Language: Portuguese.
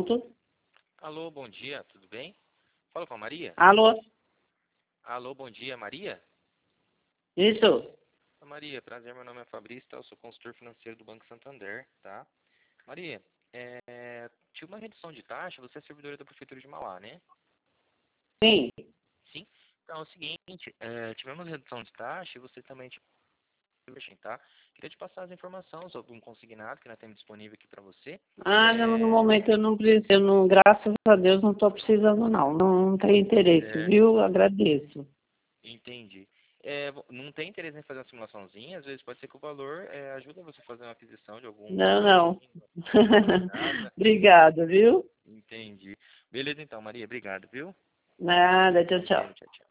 pronto. Alô, bom dia, tudo bem? Fala com a Maria. Alô? Alô, bom dia, Maria? Isso? Maria, prazer, meu nome é Fabrício, tá? Eu sou consultor financeiro do Banco Santander, tá? Maria, tinha uma redução de taxa, você é servidora da Prefeitura de Mauá, né? Sim. Sim? Então é o seguinte, tivemos redução de taxa e você também tá? Queria te passar as informações sobre um consignado que nós temos disponível aqui para você. Ah, não, no momento eu não preciso, graças a Deus não estou precisando não. Não tem interesse, viu? Agradeço. Entendi. Não tem interesse em fazer uma simulaçãozinha? Às vezes pode ser que o valor ajuda você a fazer uma aquisição de algum Não. nada. Obrigada, viu? Entendi. Beleza então, Maria. Obrigado, viu? Nada, tchau, tchau. Tchau, tchau.